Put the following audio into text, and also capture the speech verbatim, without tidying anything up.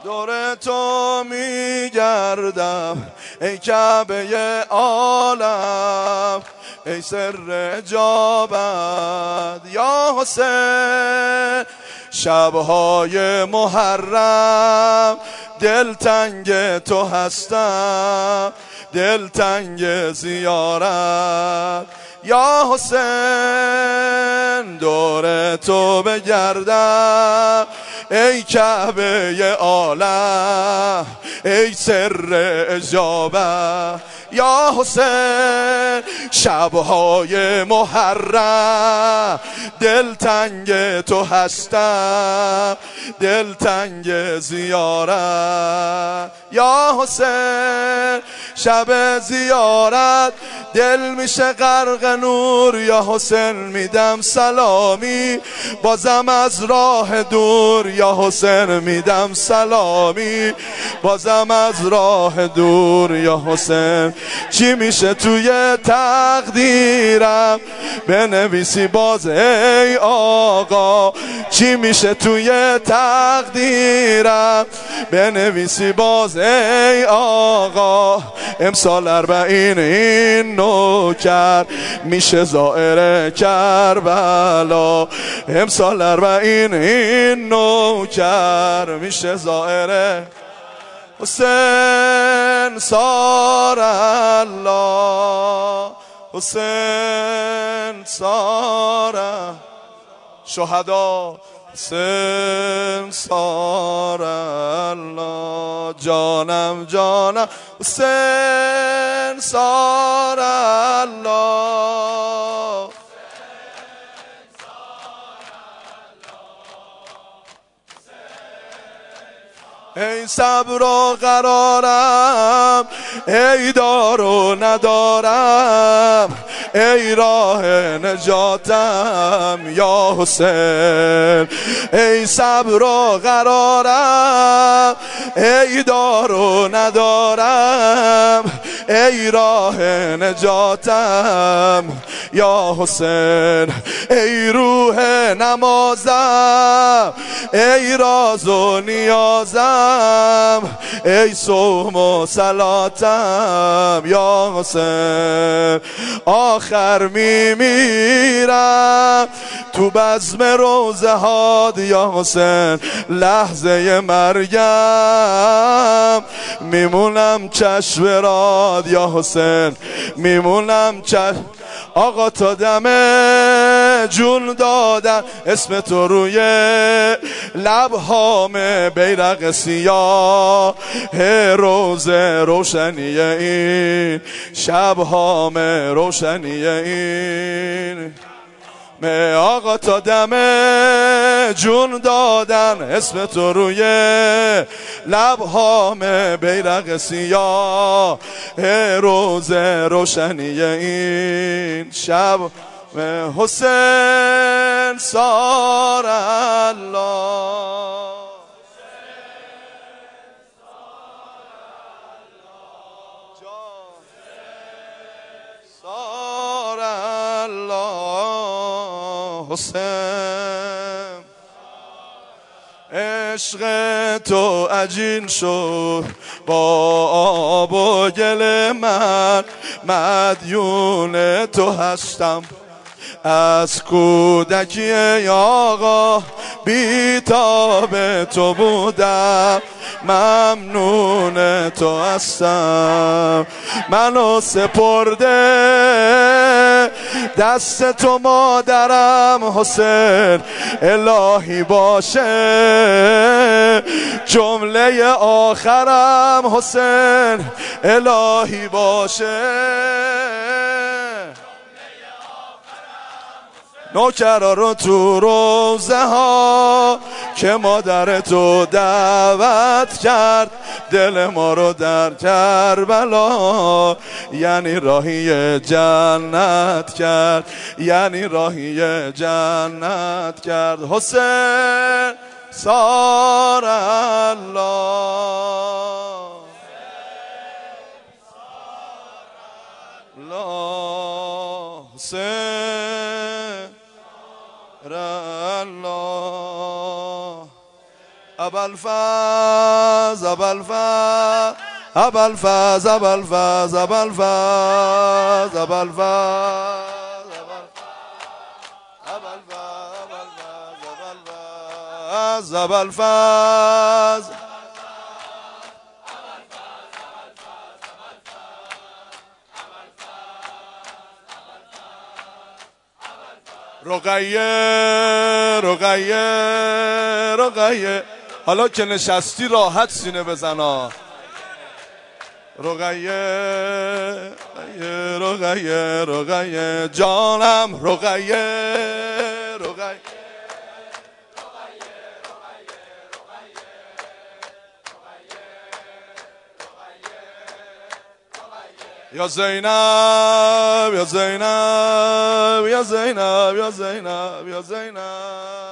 دور تو میگردم ای کعبه عالم، ای سر جابت یا حسین. شبهای محرم دلتنگ تو هستم، دلتنگ زیارت یا حسین. دور تو بگردم ای کعبه عالم، ای سر اجابت یا حسین. شبهای محرم دلتنگ تو هستم، دلتنگ زیارت یا حسین. شب زیارت دل میشه غرق نور یا حسین. میدم سلامی بازم از راه دور یا حسین. میدم سلامی بازم از راه دور یا حسین. چی میشه توی تقدیرم بنویسی باز ای آقا، چی میشه توی تقدیرم بنویسی باز ای آقا. امسال اربعین این نوکر میشه زائر کربلا، امسال اربعین این نوکر میشه زائر حسین. سار الله حسین سار شهدا، حسین سار الله. جانم جانم حسین سار الله. ای صبر و قرارم، ای دار و ندارم، ای راه نجاتم یا حسین. ای صبر و قرارم، ای دار و ندارم، ای راه نجاتم یا حسین. ای روح نمازم، ای راز و نیازم، ای صوم و صلاتم یا حسین. آخر میمیرم تو بزم روزه هات یا حسین. لحظه مرگم میمونم چشم راد یا حسین، میمونم چشم. آقا تا دم جون دادن اسم تو روی لبهام، بیرق سیاه روز روشنی این شبهام روشنی این. آقا تا دم جون دادن اسم تو روی لبهام، بیرق سیاه روز روشنی این شب. حسین سار الله سار الله حسین. عشق تو عجین شد با آب و گل من، مدیون تو هستم از کودکی آقا. بیتاب تو بودم ممنون تو هستم. منو سپرده دست تو مادرم حسین. الهی باشه جمله آخرم حسین. الهی باشه نوکرا رو تو روزه ها که مادر تو دعوت کرد، دل ما رو در کربلا یعنی راهی جنت کرد، یعنی راهی جنت کرد. حسین سار الله الله حسین الله ابوالفضل ابوالفضل ابوالفضل ابوالفضل ابوالفضل ابوالفضل ابوالفضل رقیه رقیه رقیه. حالا که نشستی راحت سینه بزنا. رقیه رقیه رقیه رقیه جانم رقیه رقیه یا زینب یا زینب یا زینب یا زینب یا زینب